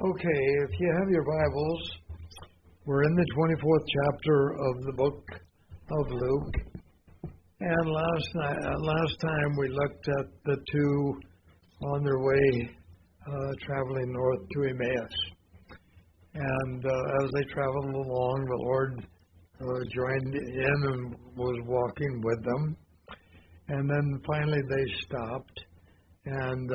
Okay, if you have your Bibles, we're in the 24th chapter of the book of Luke. And last time we looked at the two on their way traveling north to Emmaus. And as they traveled along, the Lord joined in and was walking with them. And then finally they stopped and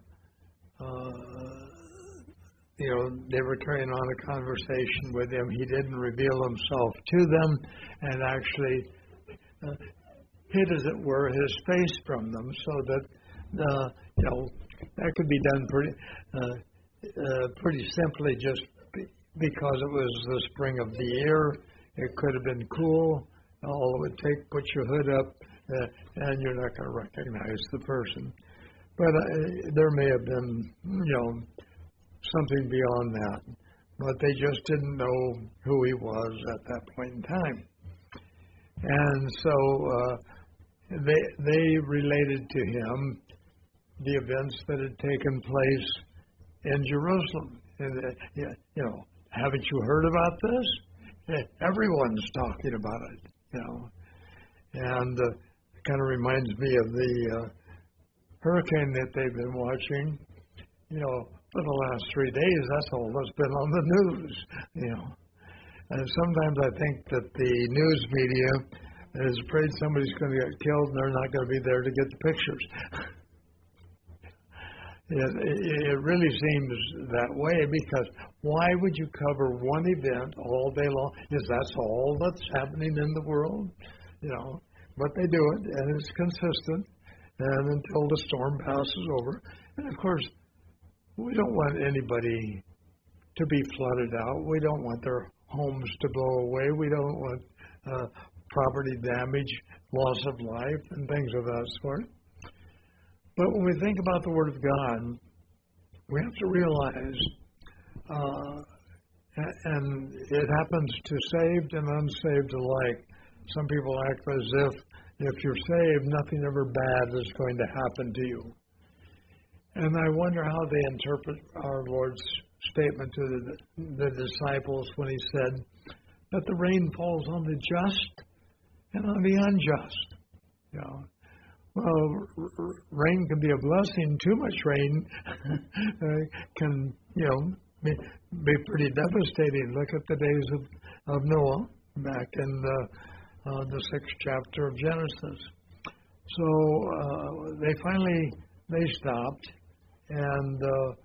they were carrying on a conversation with him. He didn't reveal himself to them and actually hid, as it were, his face from them, so that, that could be done pretty simply just because it was the spring of the year. It could have been cool. All it would take, put your hood up, and you're not going to recognize the person. But there may have been, something beyond that, but they just didn't know who he was at that point in time. And so they related to him the events that had taken place in Jerusalem. And, haven't you heard about this? Everyone's talking about it, And it kind of reminds me of the hurricane that they've been watching, for the last 3 days. That's all that's been on the news, And sometimes I think that the news media is afraid somebody's going to get killed and they're not going to be there to get the pictures. It really seems that way, because why would you cover one event all day long? That's all that's happening in the world, But they do it, and it's consistent, and until the storm passes over. And of course, we don't want anybody to be flooded out. We don't want their homes to blow away. We don't want property damage, loss of life, and things of that sort. But when we think about the Word of God, we have to realize, and it happens to saved and unsaved alike. Some people act as if you're saved, nothing ever bad is going to happen to you. And I wonder how they interpret our Lord's statement to the disciples when he said that the rain falls on the just and on the unjust. Well, rain can be a blessing. Too much rain can, be pretty devastating. Look at the days of Noah back in the 6th chapter of Genesis. So they stopped. And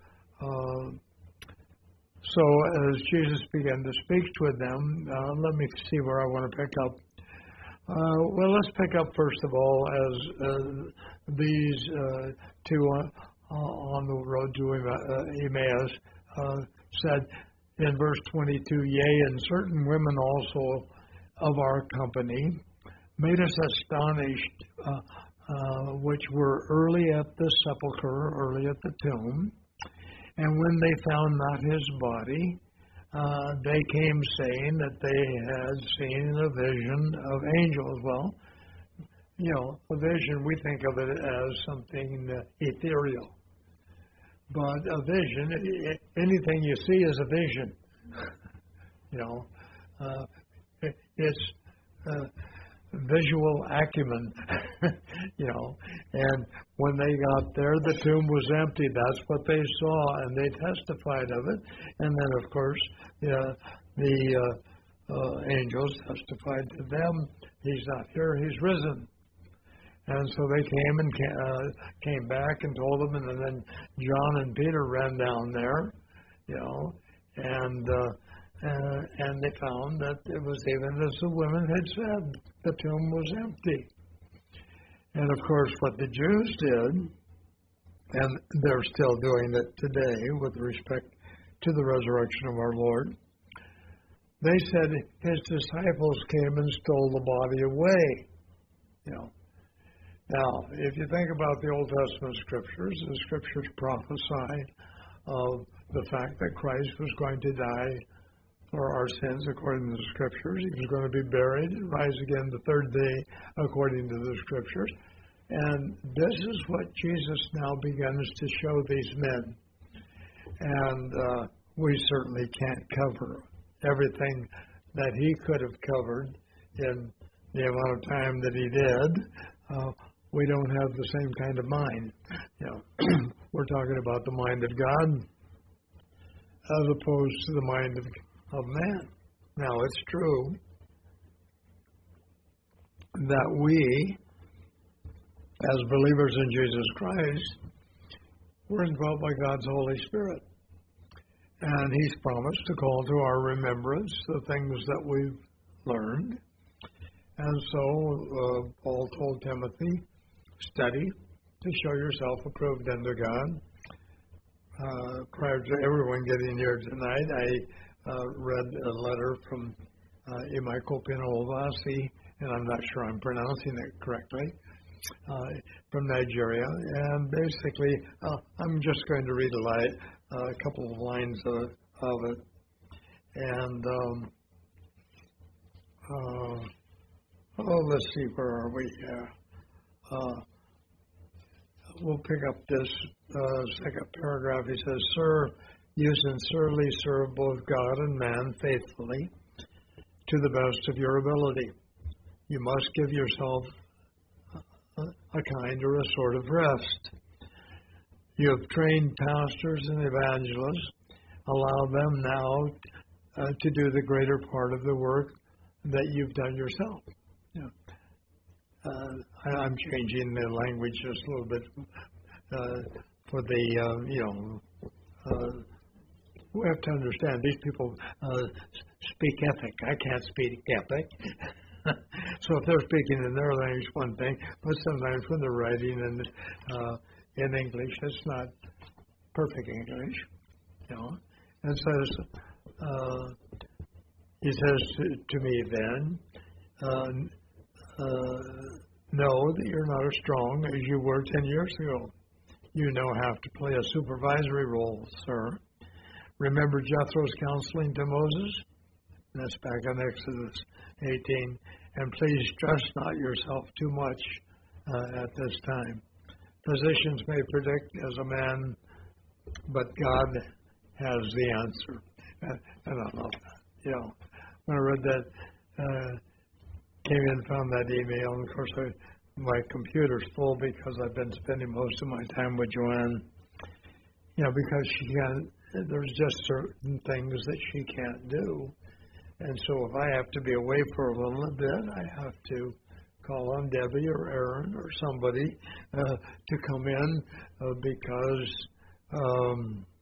so as Jesus began to speak to them, let me see where I want to pick up. Well, let's pick up first of all as these two on the road to Emmaus said in verse 22, "Yea, and certain women also of our company made us astonished, which were early at the sepulchre, early at the tomb. And when they found not his body, they came saying that they had seen a vision of angels." Well, a vision, we think of it as something ethereal. But a vision, anything you see is a vision. It's visual acumen, and when they got there, the tomb was empty. That's what they saw, and they testified of it. And then, of course, the angels testified to them, "He's not here, he's risen." And so they came back and told them, and then John and Peter ran down there, and they found that it was even as the women had said, the tomb was empty. And of course, what the Jews did, and they're still doing it today with respect to the resurrection of our Lord, they said his disciples came and stole the body away. Now, if you think about the Old Testament scriptures, the scriptures prophesy of the fact that Christ was going to die for our sins according to the scriptures. He was going to be buried and rise again the third day according to the scriptures. And this is what Jesus now begins to show these men. And we certainly can't cover everything that he could have covered in the amount of time that he did. We don't have the same kind of mind. We're talking about the mind of God as opposed to the mind of man. Now, it's true that we, as believers in Jesus Christ, we're indwelt by God's Holy Spirit. And he's promised to call to our remembrance the things that we've learned. And so Paul told Timothy, study to show yourself approved unto God. Prior to everyone getting here tonight, I read a letter from Michael Pinovasi, and I'm not sure I'm pronouncing it correctly, from Nigeria. And basically, I'm just going to read a couple of lines of it. And let's see, where are we? We'll pick up this second paragraph. He says, "Sir, you sincerely serve both God and man faithfully to the best of your ability. You must give yourself a kind or a sort of rest. You have trained pastors and evangelists. Allow them now to do the greater part of the work that you've done yourself." I'm changing the language just a little bit for the, we have to understand these people speak ethic. I can't speak ethic. So if they're speaking in their language, one thing, but sometimes when they're writing in English, it's not perfect English, And so he says to me then, know that you're not as strong as you were 10 years ago. You now have to play a supervisory role, sir. Remember Jethro's counseling to Moses? That's back in Exodus 18. And please stress not yourself too much at this time. Physicians may predict as a man, but God has the answer. And I love that. When I read that, came in, found that email, and of course my computer's full because I've been spending most of my time with Joanne. Because there's just certain things that she can't do. And so if I have to be away for a little bit, I have to call on Debbie or Aaron or somebody to come in because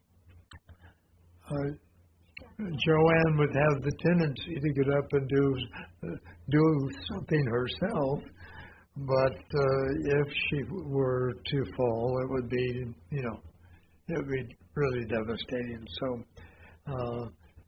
Joanne would have the tendency to get up and do something herself, but if she were to fall, it would be, it would be really devastating. So,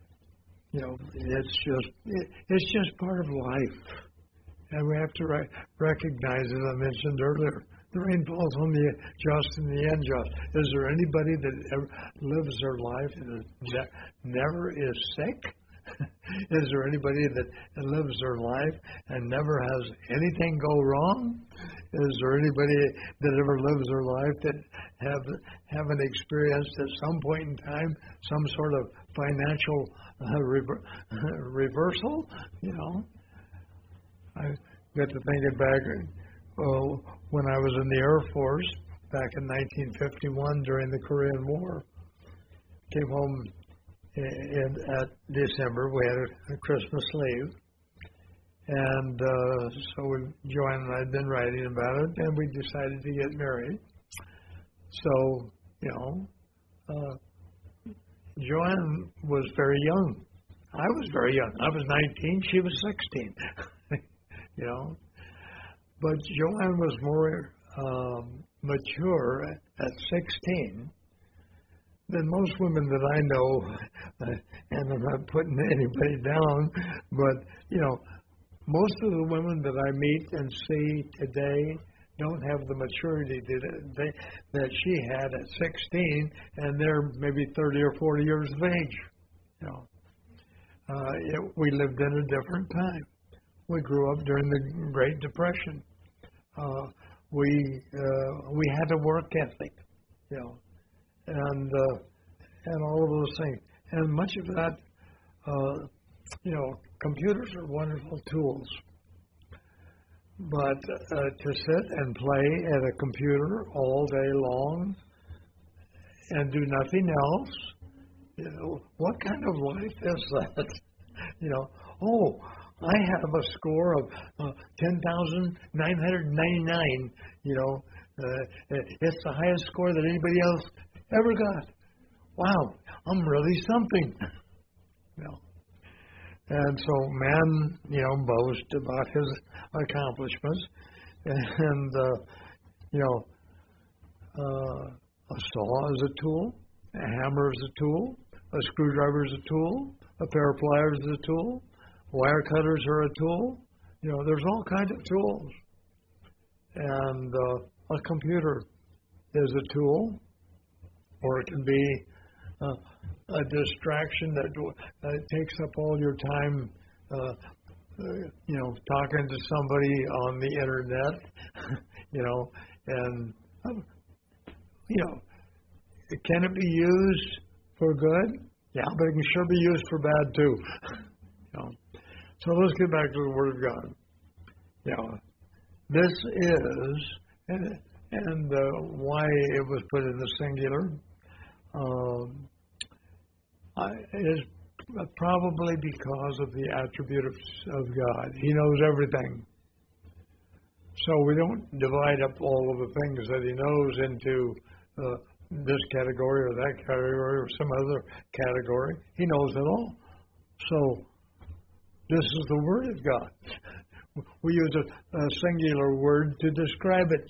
it's just part of life, and we have to recognize, as I mentioned earlier, the rain falls on the just and the unjust. Is there anybody that ever lives their life and never is sick? Is there anybody that lives their life and never has anything go wrong? Is there anybody that ever lives their life that haven't experienced at some point in time some sort of financial reversal? I got to thinking back when I was in the Air Force back in 1951 during the Korean War. Came home at December. We had a Christmas leave. And so Joanne and I had been writing about it, and we decided to get married. So, Joanne was very young. I was very young. I was 19. She was 16. But Joanne was more mature at 16 than most women that I know, and I'm not putting anybody down, but, most of the women that I meet and see today don't have the maturity that she had at 16, and they're maybe 30 or 40 years of age. We lived in a different time. We grew up during the Great Depression. We had a work ethic, and all of those things. And much of that, computers are wonderful tools. But to sit and play at a computer all day long and do nothing else, what kind of life is that? I have a score of 10,999. It's the highest score that anybody else ever got. Wow, I'm really something. And so man, boasts about his accomplishments. And, a saw is a tool, a hammer is a tool, a screwdriver is a tool, a pair of pliers is a tool, wire cutters are a tool. There's all kinds of tools. And a computer is a tool, or it can be a distraction that takes up all your time, talking to somebody on the internet, and, can it be used for good? Yeah, but it can sure be used for bad too. So let's get back to the Word of God. This is, and why it was put in the singular, is probably because of the attributes of God. He knows everything. So we don't divide up all of the things that He knows into this category or that category or some other category. He knows it all. So this is the Word of God. We use a singular word to describe it.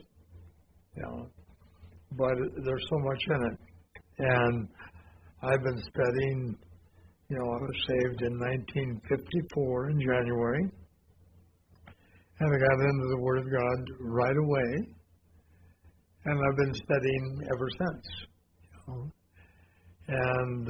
But there's so much in it. And I've been studying, I was saved in 1954 in January. And I got into the Word of God right away. And I've been studying ever since. And,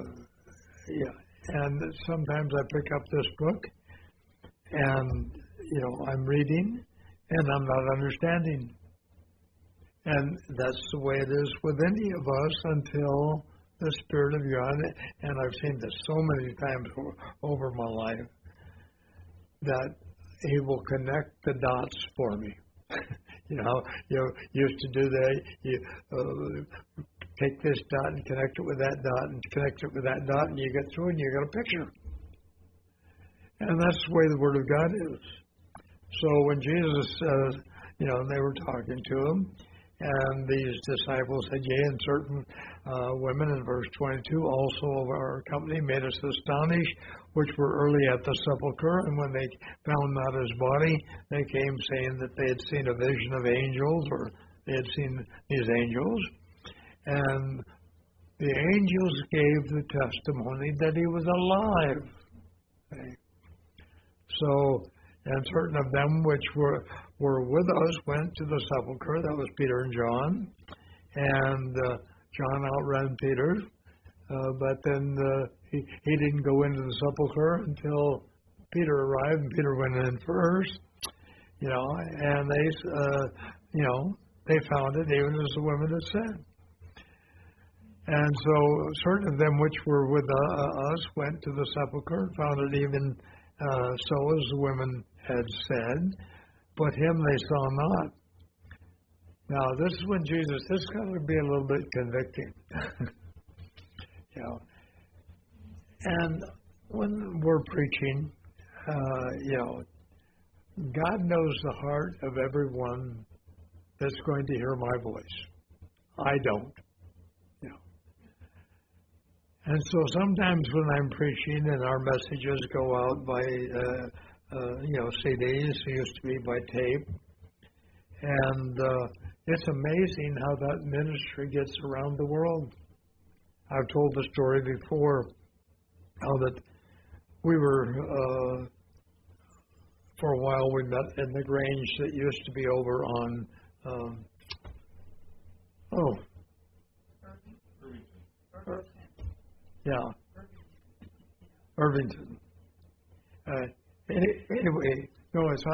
and sometimes I pick up this book and, I'm reading and I'm not understanding. And that's the way it is with any of us until the Spirit of God, and I've seen this so many times over my life, that He will connect the dots for me. You used to do that. You take this dot and connect it with that dot and connect it with that dot, and you get through and you got a picture. And that's the way the Word of God is. So when Jesus, they were talking to Him, and these disciples said, yea, and certain women, in verse 22, also of our company made us astonished, which were early at the sepulchre. And when they found not His body, they came saying that they had seen a vision of angels, or they had seen these angels. And the angels gave the testimony that He was alive. Okay. So, and certain of them which were with us went to the sepulchre. That was Peter and John. And John outran Peter. But then he didn't go into the sepulchre until Peter arrived, and Peter went in first. And they, they found it, even as the women had said. And so certain of them which were with us went to the sepulchre and found it even so as the women had said, but Him they saw not. Now, this is when Jesus, this is going to be a little bit convicting. And when we're preaching, God knows the heart of everyone that's going to hear my voice. I don't. And so sometimes when I'm preaching and our messages go out by, CDs, it used to be by tape, and it's amazing how that ministry gets around the world. I've told the story before, how that we were, for a while we met in the Grange that used to be over on, Irvington. Anyway, no, it's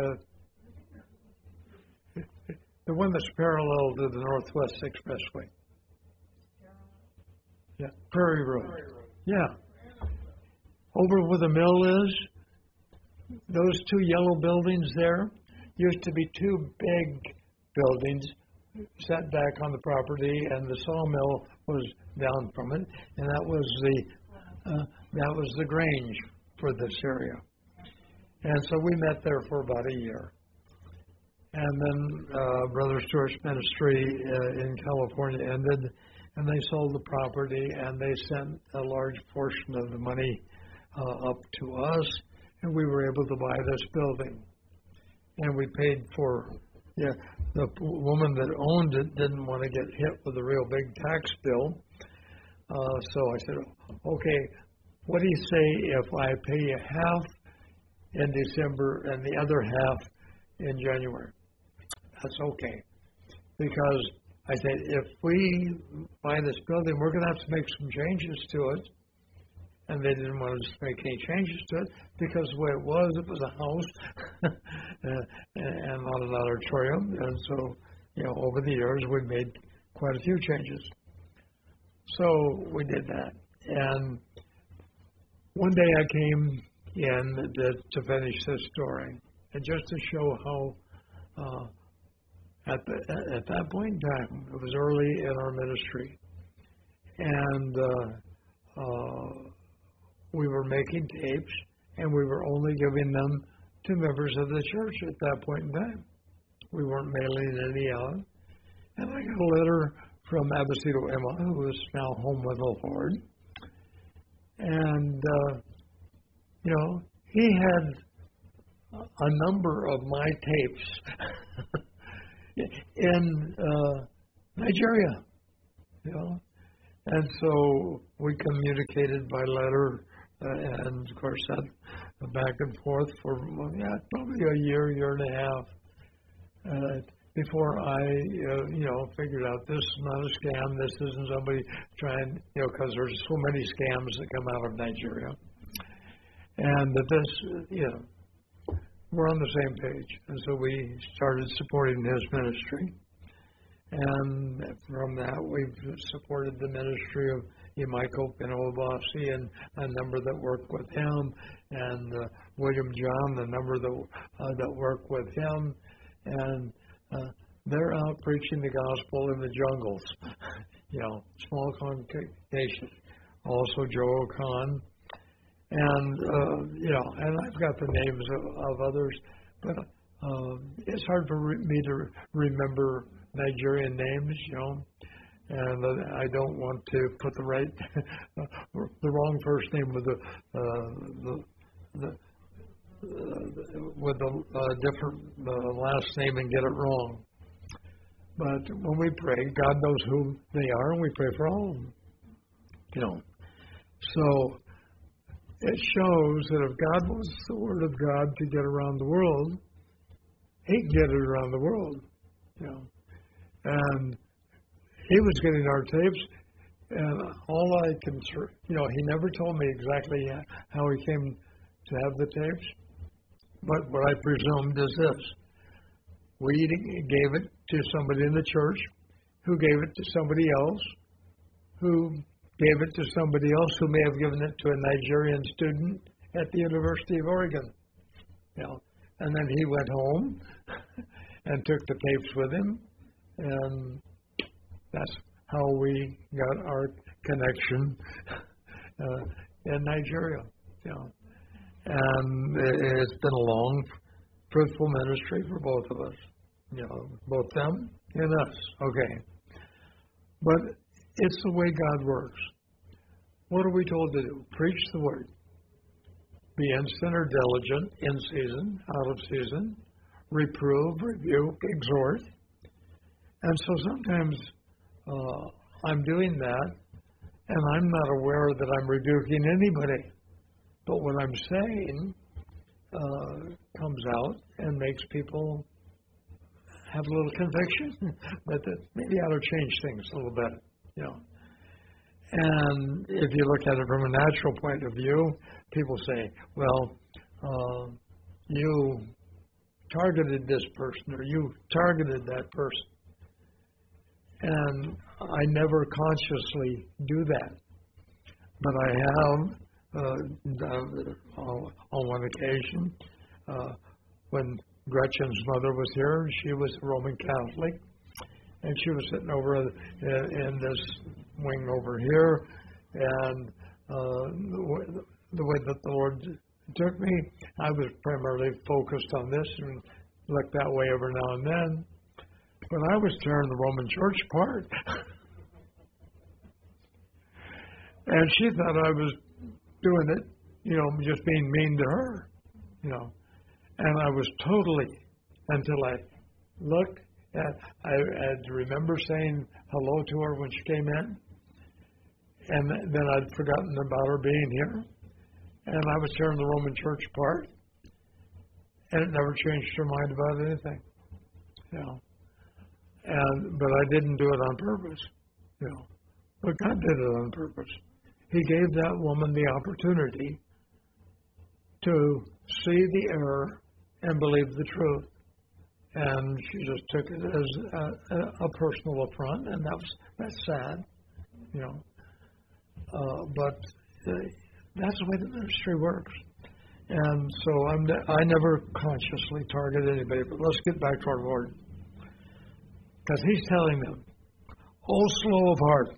the one that's parallel to the Northwest Expressway. Yeah, Prairie Road. Yeah. Over where the mill is, those two yellow buildings there used to be two big buildings set back on the property, and the sawmill was down from it, and that was the grange for this area. And so we met there for about a year. And then Brother Stewart's ministry in California ended, and they sold the property, and they sent a large portion of the money up to us, and we were able to buy this building. And we paid for, the woman that owned it didn't want to get hit with a real big tax bill. So I said, okay, what do you say if I pay you half in December and the other half in January? That's okay. Because I said, if we buy this building, we're going to have to make some changes to it. And they didn't want us to make any changes to it because the way it was a house and not an auditorium. And so, over the years, we made quite a few changes. So we did that. And one day I came in to finish this story, and just to show how at that point in time, it was early in our ministry, and we were making tapes, and we were only giving them to members of the church at that point in time. We weren't mailing any out. And I got a letter from Abacito Emma, who is now home with the Lord. And, he had a number of my tapes in Nigeria, And so we communicated by letter, and of course that back and forth for probably a year and a half, before I figured out this is not a scam. This isn't somebody trying, because there's so many scams that come out of Nigeria, and that this, we're on the same page. And so we started supporting his ministry. And from that, we've supported the ministry of Michael Pinobasi and a number that work with him, and William John, the number that work with him, and they're out preaching the gospel in the jungles, small congregations. Also Joe O'Con, and and I've got the names of others, but it's hard for me to remember Nigerian names, and I don't want to put the wrong first name with the different last name and get it wrong. But when we pray, God knows who they are, and we pray for all of them. So it shows that if God wants the Word of God to get around the world, He can get it around the world. And he was getting our tapes, and all I can, he never told me exactly how he came to have the tapes, but what I presumed is this. We gave it to somebody in the church, who gave it to somebody else, who gave it to somebody else who may have given it to a Nigerian student at the University of Oregon. And then he went home and took the tapes with him, and that's how we got our connection in Nigeria. And it's been a long, fruitful ministry for both of us. Both them and us. Okay. But it's the way God works. What are we told to do? Preach the word. Be instant or diligent, in season, out of season. Reprove, rebuke, exhort. And so sometimes I'm doing that, and I'm not aware that I'm rebuking anybody. But what I'm saying comes out and makes people have a little conviction that maybe I ought to change things a little bit, And if you look at it from a natural point of view, people say, well, you targeted this person, or you targeted that person. And I never consciously do that. But I have, on one occasion, when Gretchen's mother was here, she was a Roman Catholic, and she was sitting over in this wing over here, and the way that the Lord took me, I was primarily focused on this and looked that way every now and then. When I was tearing the Roman Church apart, and she thought I was doing it, just being mean to her, and I was totally, until I looked at, I remember saying hello to her when she came in, and then I'd forgotten about her being here, and I was tearing the Roman Church apart, and it never changed her mind about anything, but I didn't do it on purpose, but God did it on purpose. He gave that woman the opportunity to see the error and believe the truth. And she just took it as a personal affront, and that's sad, But that's the way the ministry works. And so I never consciously target anybody, but let's get back to our Lord. Because He's telling them, "O slow of heart,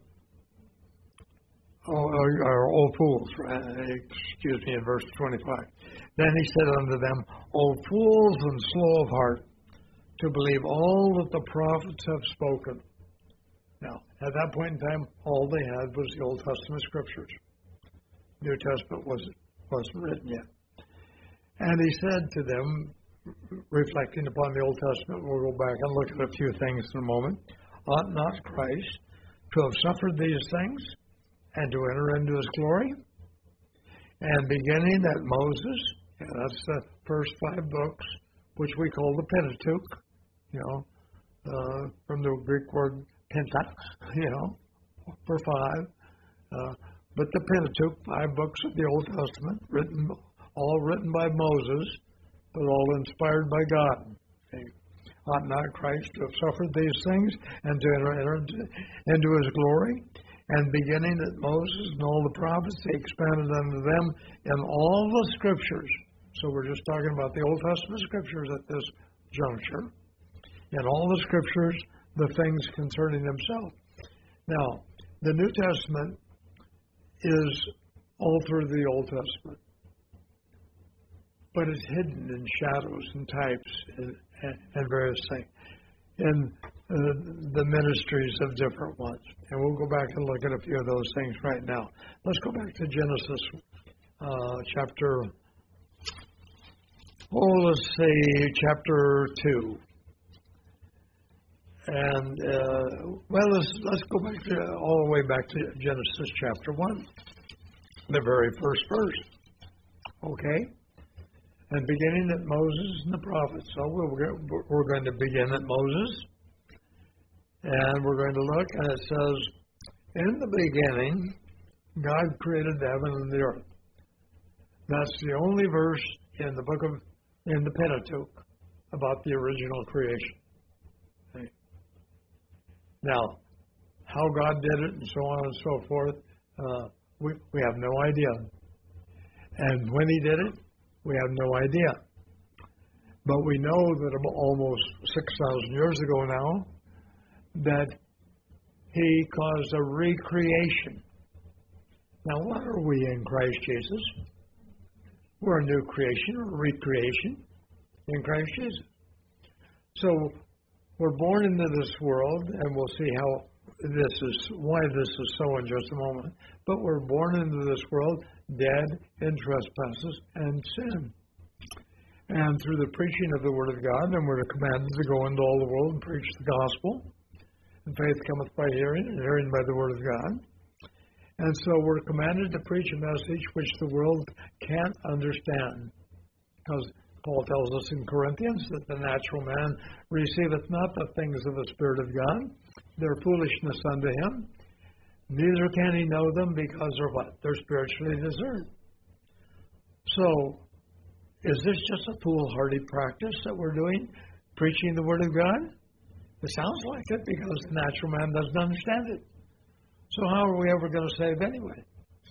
O fools," excuse me, in verse 25. Then He said unto them, "O fools and slow of heart, to believe all that the prophets have spoken." Now, at that point in time, all they had was the Old Testament scriptures. New Testament wasn't written yet. And He said to them, reflecting upon the Old Testament, we'll go back and look at a few things in a moment. "Ought not Christ to have suffered these things and to enter into His glory?" And beginning at Moses, that's the first 5 books, which we call the Pentateuch, from the Greek word pentax, for 5. But the Pentateuch, 5 books of the Old Testament, all written by Moses, but all inspired by God. Okay. "Ought not Christ to have suffered these things and to enter into His glory?" And beginning at Moses and all the prophets, He expanded unto them in all the scriptures. So we're just talking about the Old Testament scriptures at this juncture. In all the scriptures, the things concerning Himself. Now, the New Testament is all through the Old Testament, but it's hidden in shadows and types and various things in the ministries of different ones. And we'll go back and look at a few of those things right now. Let's go back to Genesis chapter 2. And, let's go back all the way back to Genesis chapter 1, the very first verse. Okay? And beginning at Moses and the prophets. So we're going to begin at Moses. And we're going to look, and it says, "In the beginning, God created the heaven and the earth." That's the only verse in the Pentateuch about the original creation. Okay. Now, how God did it and so on and so forth, we have no idea. And when He did it, we have no idea. But we know that almost 6,000 years ago now, that He caused a recreation. Now, what are we in Christ Jesus? We're a new creation, or recreation in Christ Jesus. So, we're born into this world, and we'll see why this is so in just a moment. But we're born into this world dead in trespasses and sin. And through the preaching of the Word of God, then we're commanded to go into all the world and preach the gospel. And faith cometh by hearing, and hearing by the Word of God. And so we're commanded to preach a message which the world can't understand. Because Paul tells us in Corinthians that the natural man receiveth not the things of the Spirit of God. They're foolishness unto him. Neither can he know them because they're what? They're spiritually discerned. So, is this just a foolhardy practice that we're doing? Preaching the Word of God? It sounds like it because the natural man doesn't understand it. So how are we ever going to save anyway?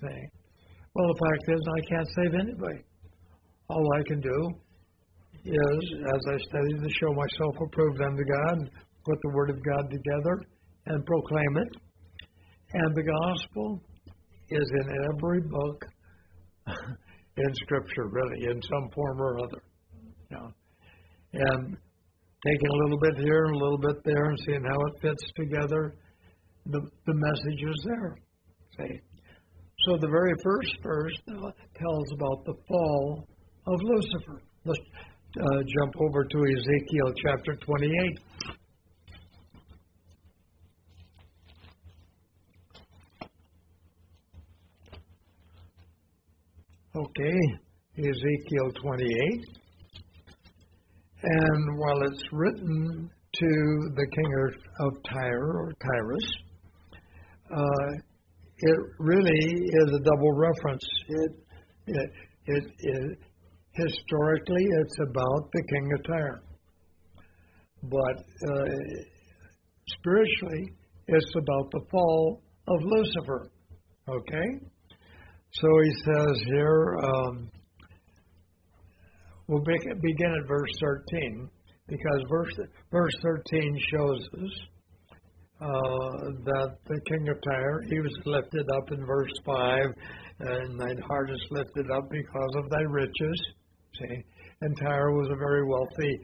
See? Well, the fact is, I can't save anybody. All I can do is, as I study to show myself approved unto God, put the Word of God together and proclaim it. And the gospel is in every book in Scripture, really, in some form or other. You know. And taking a little bit here and a little bit there and seeing how it fits together, the message is there. See? So the very first verse tells about the fall of Lucifer. Let's jump over to Ezekiel chapter 28. Okay, Ezekiel 28. And while it's written to the king of Tyre or Tyrus, it really is a double reference. Historically, it's about the king of Tyre. But spiritually, it's about the fall of Lucifer. Okay? So he says here, we'll begin at verse 13, because verse 13 shows us that the king of Tyre, he was lifted up in verse 5, and thine heart is lifted up because of thy riches. See? And Tyre was a very wealthy,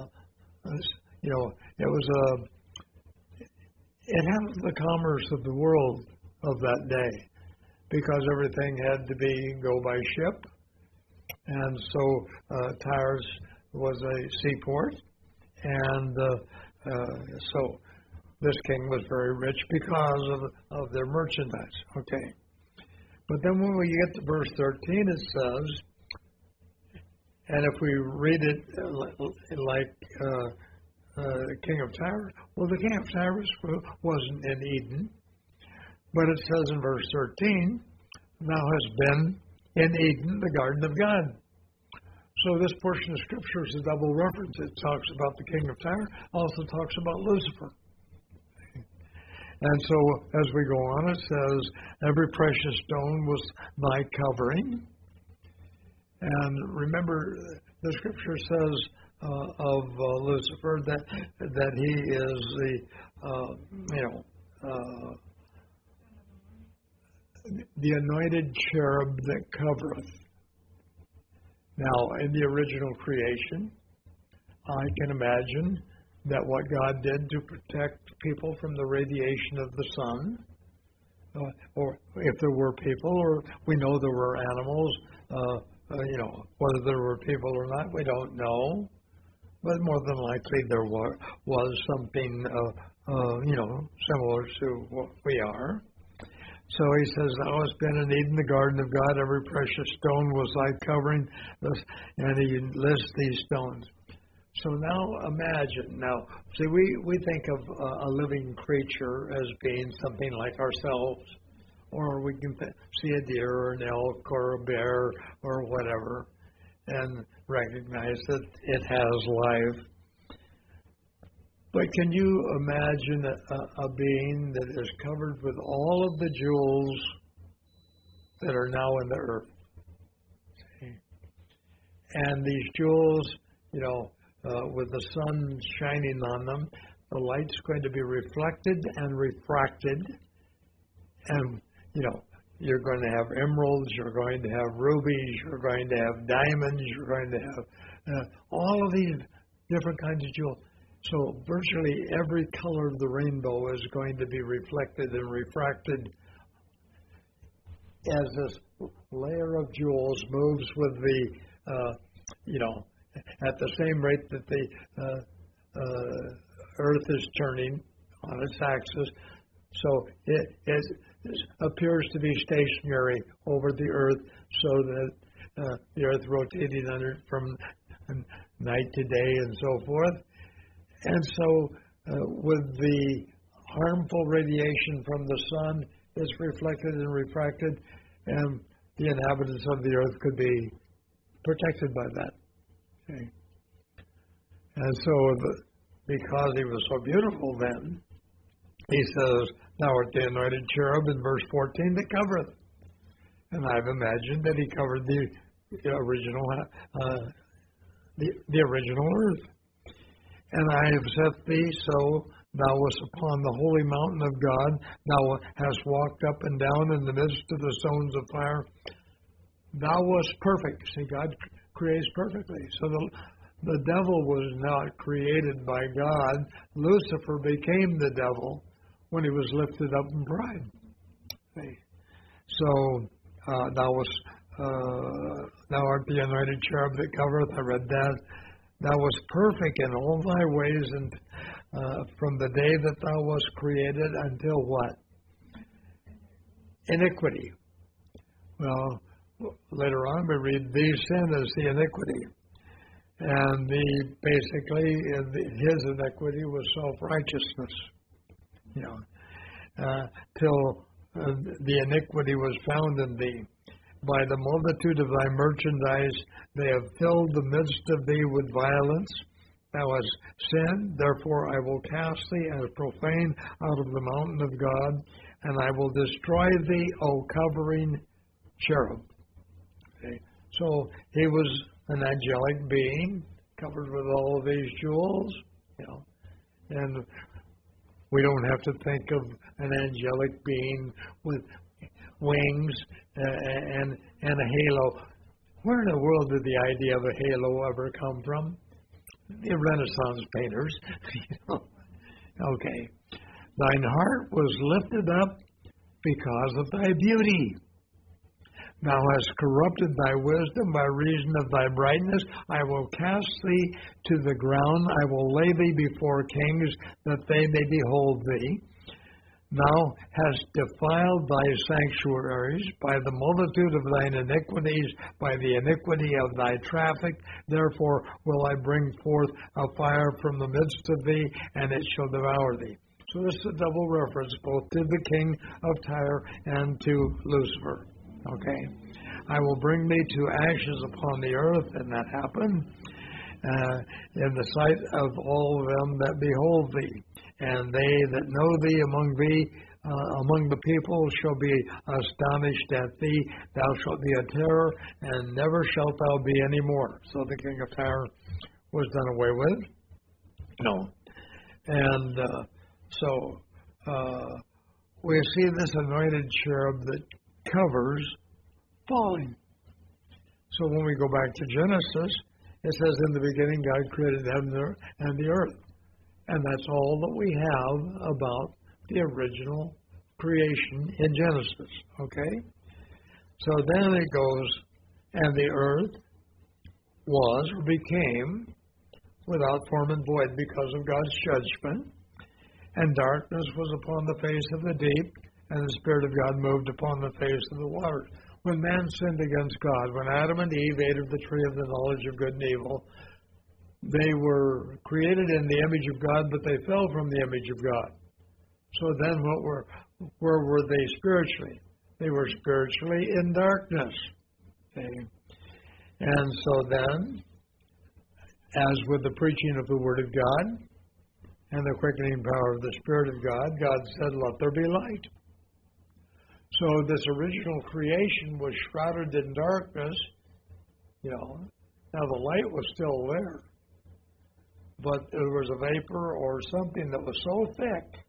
it had the commerce of the world of that day, because everything had to go by ship. And so Tyre was a seaport, and so this king was very rich because of their merchandise. Okay. But then when we get to verse 13, it says, and if we read it like the king of Tyre, well, the king of Tyre wasn't in Eden, but it says in verse 13, thou hast been in Eden, the garden of God. So this portion of Scripture is a double reference. It talks about the king of Tyre, also talks about Lucifer. And so as we go on, it says, every precious stone was thy covering. And remember, the Scripture says of Lucifer that he is the anointed cherub that covereth. Now, in the original creation, I can imagine that what God did to protect people from the radiation of the sun, or if there were people, or we know there were animals, whether there were people or not, we don't know. But more than likely there was something, similar to what we are. So he says, thou hast been in Eden, the garden of God, every precious stone was thy covering, and he lists these stones. So now imagine, see, we think of a living creature as being something like ourselves, or we can see a deer or an elk or a bear or whatever, and recognize that it has life. But can you imagine a being that is covered with all of the jewels that are now in the earth? And these jewels, with the sun shining on them, the light's going to be reflected and refracted. And, you're going to have emeralds, you're going to have rubies, you're going to have diamonds, you're going to have all of these different kinds of jewels. So virtually every color of the rainbow is going to be reflected and refracted as this layer of jewels moves with the, at the same rate that the Earth is turning on its axis. So it appears to be stationary over the Earth, so that the Earth rotating under it from night to day and so forth. And so with the harmful radiation from the sun is reflected and refracted, and the inhabitants of the earth could be protected by that. Okay. And so because he was so beautiful then, he says, thou art the anointed cherub in verse 14 that covereth. And I've imagined that he covered the original the original earth. And I have set thee so thou wast upon the holy mountain of God. Thou hast walked up and down in the midst of the stones of fire. Thou wast perfect. See, God creates perfectly. So the devil was not created by God. Lucifer became the devil when he was lifted up in pride. See? So thou art the anointed cherub that covereth. I read that. Thou wast perfect in all thy ways, and from the day that thou wast created until what? Iniquity. Well, later on we read, thee sin is the iniquity. And basically his iniquity was self-righteousness. Till the iniquity was found in thee. By the multitude of thy merchandise they have filled the midst of thee with violence. Thou hast sinned, therefore I will cast thee as profane out of the mountain of God, and I will destroy thee, O covering cherub. Okay. So he was an angelic being, covered with all of these jewels, and we don't have to think of an angelic being with wings and a halo. Where in the world did the idea of a halo ever come from? The Renaissance painters. Okay. Thine heart was lifted up because of thy beauty. Thou hast corrupted thy wisdom by reason of thy brightness. I will cast thee to the ground. I will lay thee before kings, that they may behold thee. Thou hast defiled thy sanctuaries by the multitude of thine iniquities, by the iniquity of thy traffic. Therefore will I bring forth a fire from the midst of thee, and it shall devour thee. So this is a double reference, both to the king of Tyre and to Lucifer. Okay. I will bring thee to ashes upon the earth, and that happened, in the sight of all them that behold thee. And they that know thee among the people shall be astonished at thee. Thou shalt be a terror, and never shalt thou be any more. So the king of Tyre was done away with. No. And so we see this anointed cherub that covers falling. So when we go back to Genesis, it says, in the beginning God created heaven and the earth. And that's all that we have about the original creation in Genesis. Okay? So then it goes, and the earth was or became without form and void because of God's judgment. And darkness was upon the face of the deep, and the Spirit of God moved upon the face of the waters. When man sinned against God, when Adam and Eve ate of the tree of the knowledge of good and evil, they were created in the image of God, but they fell from the image of God. So then where were they spiritually? They were spiritually in darkness. Okay? And so then, as with the preaching of the Word of God and the quickening power of the Spirit of God, God said, let there be light. So this original creation was shrouded in darkness, Now the light was still there, but there was a vapor or something that was so thick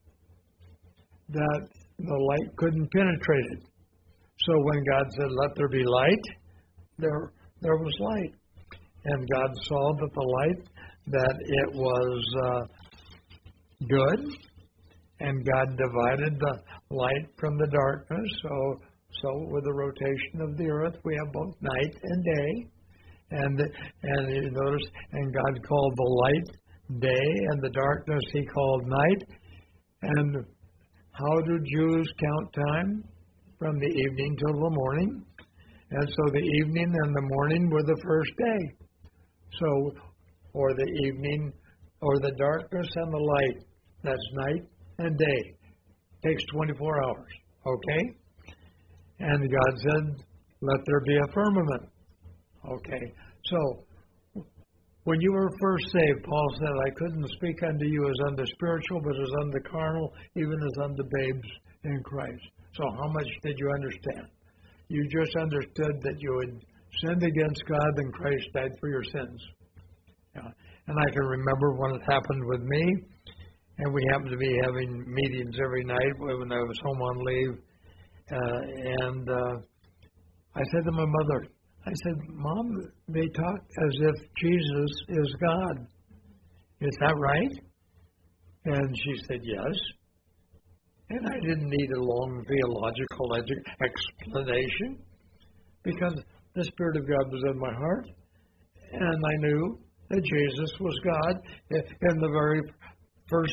that the light couldn't penetrate it. So when God said, let there be light, there was light. And God saw that the light, that it was good, and God divided the light from the darkness. So with the rotation of the earth, we have both night and day. And you notice, and God called the light day, and the darkness He called night. And how do Jews count time? From the evening till the morning. And so the evening and the morning were the first day. So, or the evening, or the darkness and the light, that's night and day. Takes 24 hours, okay? And God said, let there be a firmament. Okay, so when you were first saved, Paul said, I couldn't speak unto you as unto spiritual, but as unto carnal, even as unto babes in Christ. So how much did you understand? You just understood that you had sinned against God and Christ died for your sins. Yeah. And I can remember when it happened with me, and we happened to be having meetings every night when I was home on leave. And I said to my mother, I said, Mom, they talk as if Jesus is God. Is that right? And she said, yes. And I didn't need a long theological explanation because the Spirit of God was in my heart. And I knew that Jesus was God in the very first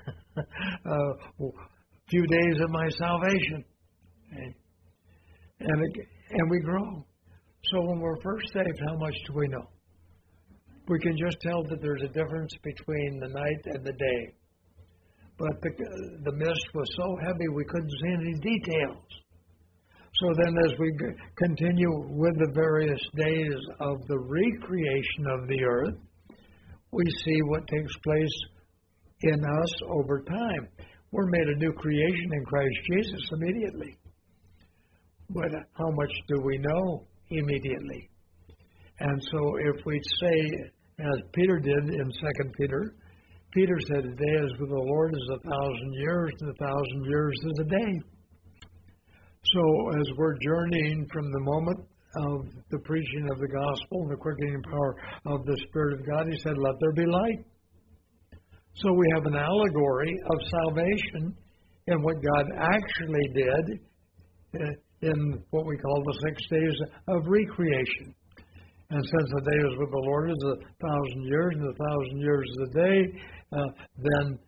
few days of my salvation. Okay? And we grow. So when we're first saved, how much do we know? We can just tell that there's a difference between the night and the day. But the mist was so heavy we couldn't see any details. So then as we continue with the various days of the recreation of the earth, we see what takes place in us over time. We're made a new creation in Christ Jesus immediately. But how much do we know immediately? And so if we say, as Peter did in 2 Peter, Peter said, a day is with the Lord is 1,000 years, and 1,000 years is a day. So as we're journeying from the moment of the preaching of the gospel and the quickening power of the Spirit of God, he said, let there be light. So we have an allegory of salvation in what God actually did in what we call the 6 days of recreation. And since the day is with the Lord is 1,000 years, and 1,000 years is a day, then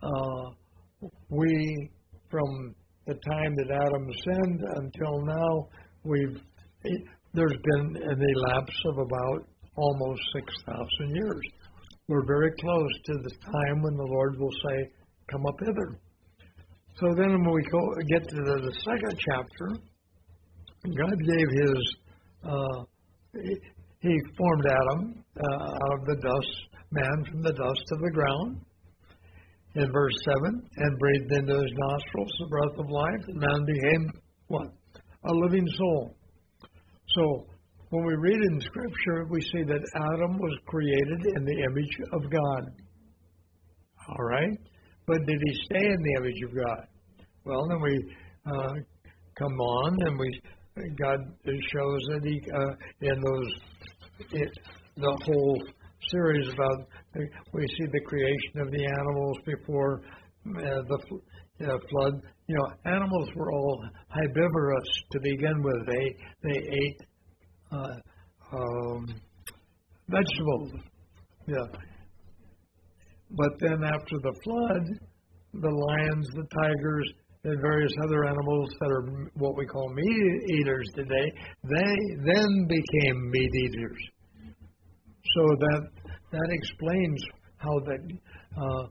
we, from the time that Adam sinned until now, there's been an elapse of about almost 6,000 years. We're very close to the time when the Lord will say, come up hither. So then when we get to the second chapter, God gave He formed Adam out of the dust, man from the dust of the ground. In verse 7, and breathed into his nostrils the breath of life, and man became what? A living soul. So when we read in Scripture, we see that Adam was created in the image of God. All right? But did he stay in the image of God? Well, then we come on, and God shows that he the whole series about, we see the creation of the animals before the flood. You know, animals were all herbivorous to begin with. They ate vegetables. Yeah. But then after the flood, the lions, the tigers, and various other animals that are what we call meat eaters today, they then became meat eaters. So that explains how that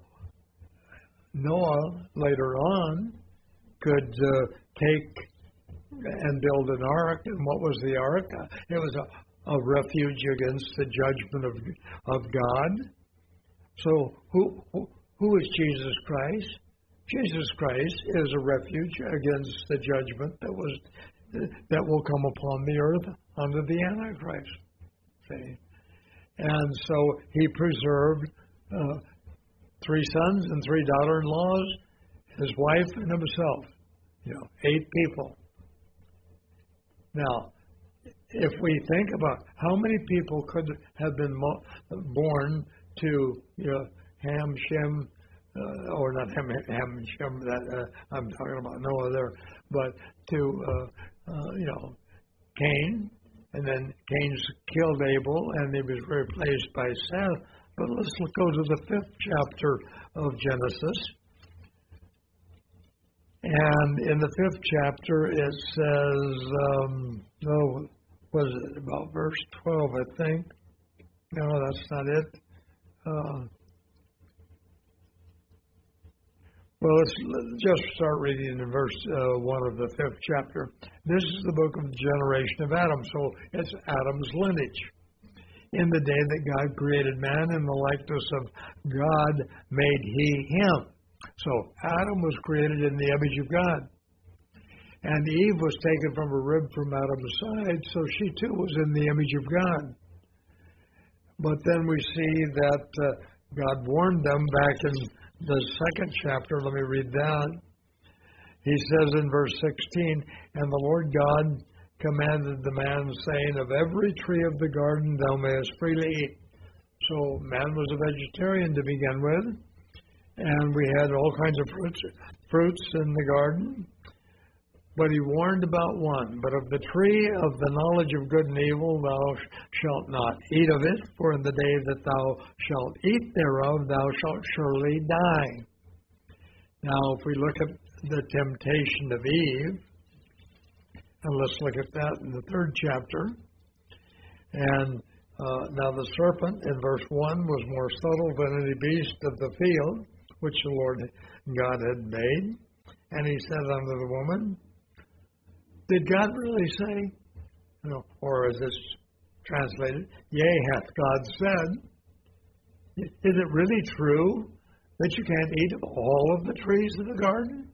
Noah later on could take and build an ark. And what was the ark? It was a refuge against the judgment of God. So who is Jesus Christ? Jesus Christ is a refuge against the judgment that will come upon the earth under the Antichrist. See? And so he preserved 3 sons and 3 daughter-in-laws, his wife and himself. 8 people. Now, if we think about how many people could have been born to Ham, Shem, or not Ham and Shem, that I'm talking about Noah there, but to Cain, and then Cain killed Abel, and he was replaced by Seth. But let's go to the 5th chapter of Genesis. And in the 5th chapter, it says, was it about verse 12, I think? No, that's not it. Well, let's just start reading in verse 1 of the 5th chapter. This is the book of the generation of Adam, so it's Adam's lineage. In the day that God created man, in the likeness of God made he him. So Adam was created in the image of God. And Eve was taken from a rib from Adam's side, so she too was in the image of God. But then we see that God warned them back in the second chapter. Let me read that. He says in verse 16, "And the Lord God commanded the man, saying, Of every tree of the garden thou mayest freely eat." So man was a vegetarian to begin with, and we had all kinds of fruits in the garden. But he warned about one. "But of the tree of the knowledge of good and evil thou shalt not eat of it, for in the day that thou shalt eat thereof thou shalt surely die." Now, if we look at the temptation of Eve, and let's look at that in the third chapter. And now the serpent in verse 1 was more subtle than any beast of the field, which the Lord God had made. And he said unto the woman, did God really say? Or is this translated, "Yea, hath God said"? Is it really true that you can't eat of all of the trees of the garden?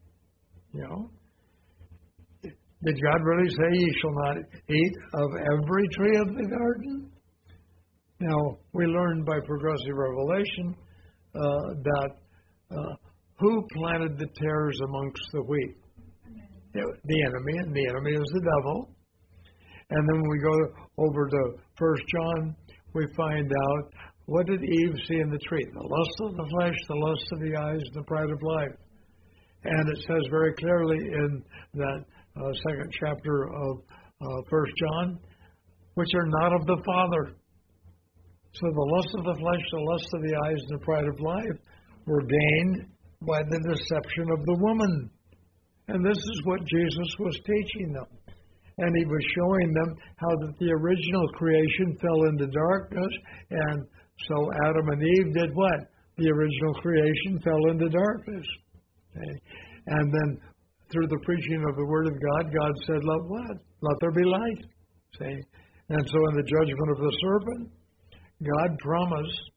Did God really say ye shall not eat of every tree of the garden? Now, we learn by progressive revelation that who planted the tares amongst the wheat? The enemy, and the enemy is the devil. And then when we go over to 1 John, we find out, what did Eve see in the tree? The lust of the flesh, the lust of the eyes, and the pride of life. And it says very clearly in that second chapter of 1 John, which are not of the Father. So the lust of the flesh, the lust of the eyes, and the pride of life were gained by the deception of the woman. And this is what Jesus was teaching them. And he was showing them how that the original creation fell into darkness, and so Adam and Eve did what? The original creation fell into darkness. Okay? And then through the preaching of the Word of God, God said, let what? Let there be light. See? And so in the judgment of the serpent, God promised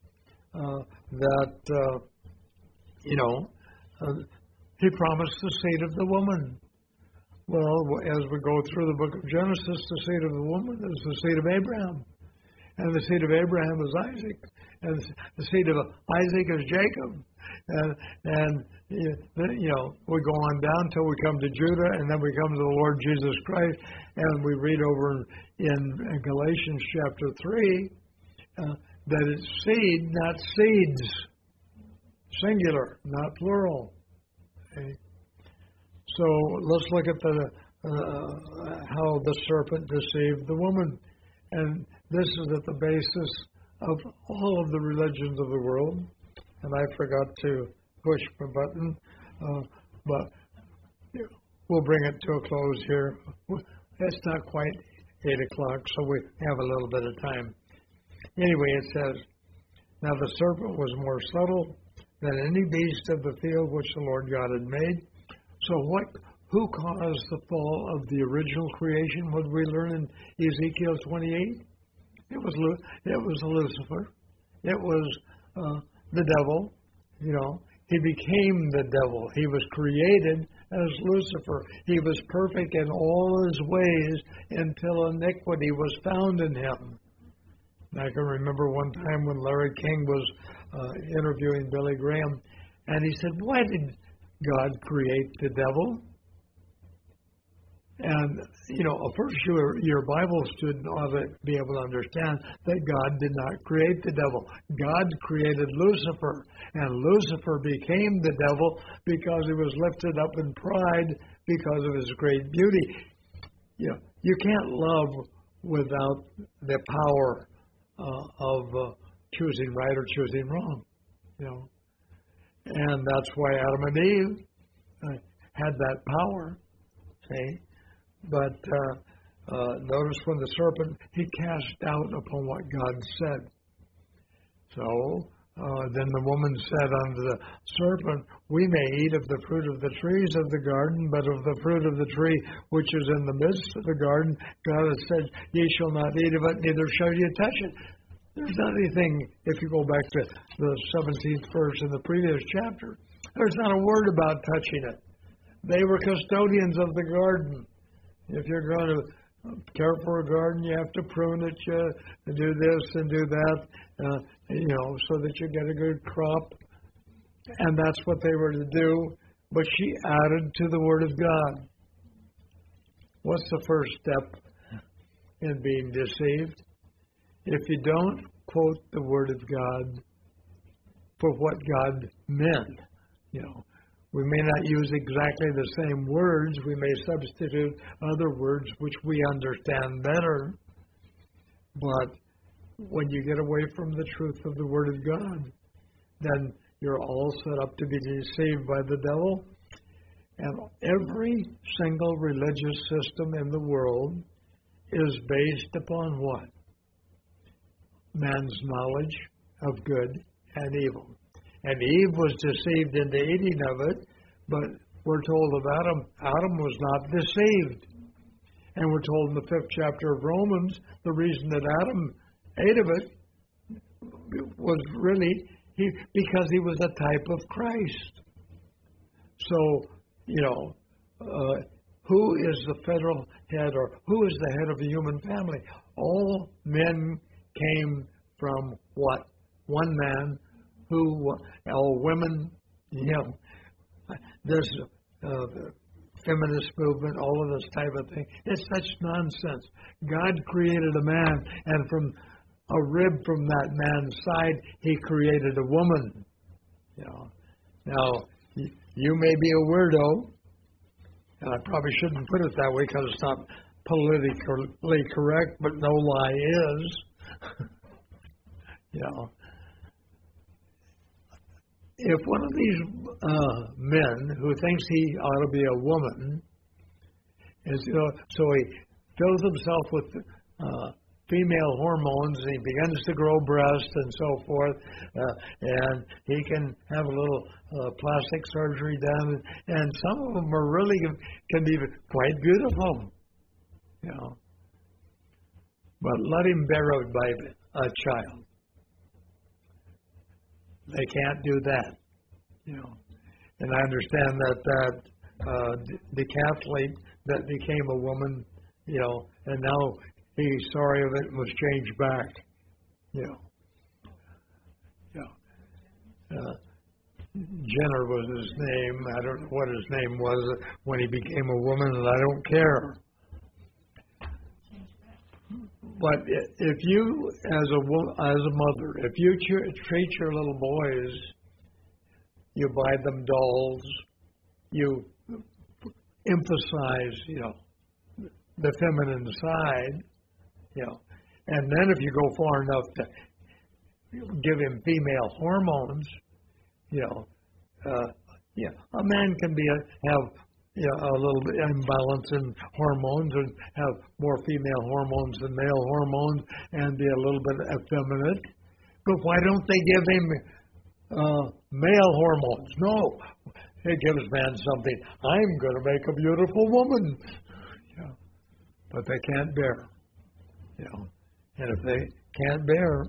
that, he promised the seed of the woman. Well, as we go through the book of Genesis, the seed of the woman is the seed of Abraham. And the seed of Abraham is Isaac. And the seed of Isaac is Jacob. And we go on down till we come to Judah, and then we come to the Lord Jesus Christ. And we read over in Galatians chapter 3 that it's seed, not seeds. Singular, not plural. Okay. So let's look at how the serpent deceived the woman. And this is at the basis of all of the religions of the world. And I forgot to push my button, but we'll bring it to a close here. It's not quite 8 o'clock, so we have a little bit of time. Anyway, it says, now the serpent was more subtle than any beast of the field which the Lord God had made. So who caused the fall of the original creation? What did we learn in Ezekiel 28? It was Lucifer. It was the devil. He became the devil. He was created as Lucifer. He was perfect in all his ways until iniquity was found in him. I can remember one time when Larry King was interviewing Billy Graham, and he said, why did God create the devil? And, a first-year Bible student ought to be able to understand that God did not create the devil. God created Lucifer, and Lucifer became the devil because he was lifted up in pride because of his great beauty. You can't love without the power of choosing right or choosing wrong, And that's why Adam and Eve had that power, see? But notice when the serpent, he cast doubt upon what God said. So then the woman said unto the serpent, we may eat of the fruit of the trees of the garden, but of the fruit of the tree which is in the midst of the garden, God has said, ye shall not eat of it, neither shall ye touch it. There's not anything, if you go back to the 17th verse in the previous chapter, there's not a word about touching it. They were custodians of the garden. If you're going to care for a garden, you have to prune it, you do this and do that, so that you get a good crop. And that's what they were to do. But she added to the Word of God. What's the first step in being deceived? If you don't quote the Word of God for what God meant, we may not use exactly the same words. We may substitute other words which we understand better. But when you get away from the truth of the Word of God, then you're all set up to be deceived by the devil. And every single religious system in the world is based upon what? Man's knowledge of good and evil. And Eve was deceived into eating of it, but we're told of Adam was not deceived. And we're told in the 5th chapter of Romans, the reason that Adam ate of it was really because he was a type of Christ. So, who is the federal head, or who is the head of the human family? All men came from what? One man. All women, this feminist movement, all of this type of thing. It's such nonsense. God created a man, and from a rib from that man's side, he created a woman. Now, you may be a weirdo, and I probably shouldn't put it that way because it's not politically correct, but no lie is. If one of these men who thinks he ought to be a woman, so he fills himself with female hormones, and he begins to grow breasts and so forth, and he can have a little plastic surgery done, and some of them are really can be quite beautiful, But let him bear a child. They can't do that, And I understand that decathlete that became a woman, and now he's sorry of it and was changed back, Jenner was his name. I don't know what his name was when he became a woman, and I don't care. But if you, as a mother, if you treat your little boys, you buy them dolls, you emphasize, the feminine side, and then if you go far enough to give him female hormones, a man can have a little bit imbalance in hormones and have more female hormones than male hormones and be a little bit effeminate. But why don't they give him male hormones? No. It gives man something. I'm going to make a beautiful woman. But they can't bear. And if they can't bear,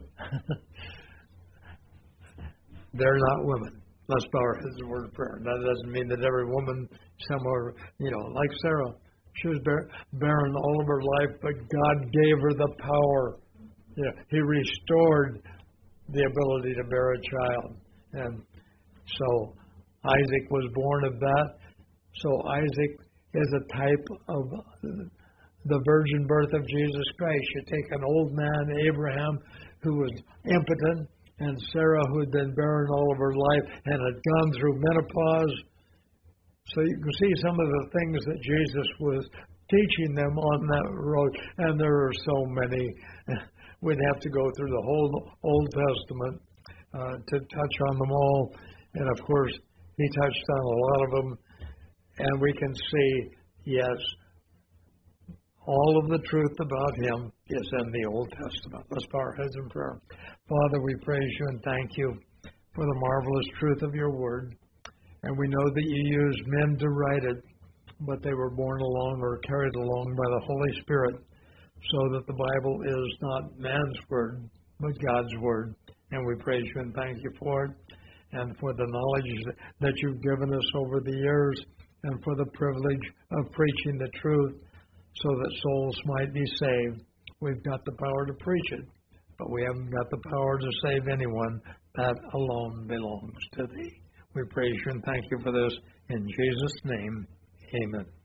they're not women. Let's bow our heads in word of prayer. That doesn't mean that every woman somewhere, like Sarah, she was barren all of her life, but God gave her the power. He restored the ability to bear a child. And so Isaac was born of that. So Isaac is a type of the virgin birth of Jesus Christ. You take an old man, Abraham, who was impotent, and Sarah, who had been barren all of her life and had gone through menopause. So you can see some of the things that Jesus was teaching them on that road, and there are so many. We'd have to go through the whole Old Testament to touch on them all. And of course, he touched on a lot of them, and we can see, yes, all of the truth about him is in the Old Testament. Let's bow our heads in prayer. Father, we praise you and thank you for the marvelous truth of your word. And we know that you used men to write it, but they were borne along or carried along by the Holy Spirit, so that the Bible is not man's word, but God's word. And we praise you and thank you for it, and for the knowledge that you've given us over the years, and for the privilege of preaching the truth so that souls might be saved. We've got the power to preach it, but we haven't got the power to save anyone. That alone belongs to Thee. We praise You and thank You for this. In Jesus' name, amen.